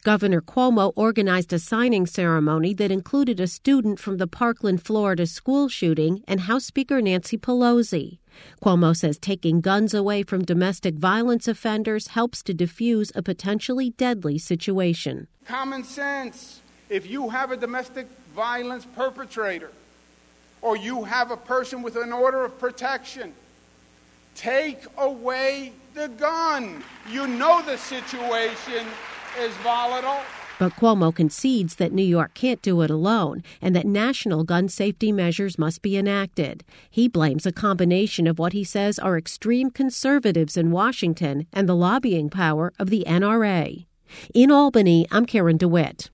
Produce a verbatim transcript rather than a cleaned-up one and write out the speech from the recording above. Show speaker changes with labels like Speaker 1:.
Speaker 1: Governor Cuomo organized a signing ceremony that included a student from the Parkland, Florida school shooting and House Speaker Nancy Pelosi. Cuomo says taking guns away from domestic violence offenders helps to defuse a potentially deadly situation.
Speaker 2: Common sense. If you have a domestic violence perpetrator or you have a person with an order of protection, take away the gun. You know the situation is volatile.
Speaker 1: But Cuomo concedes that New York can't do it alone and that national gun safety measures must be enacted. He blames a combination of what he says are extreme conservatives in Washington and the lobbying power of the N R A. In Albany, I'm Karen DeWitt.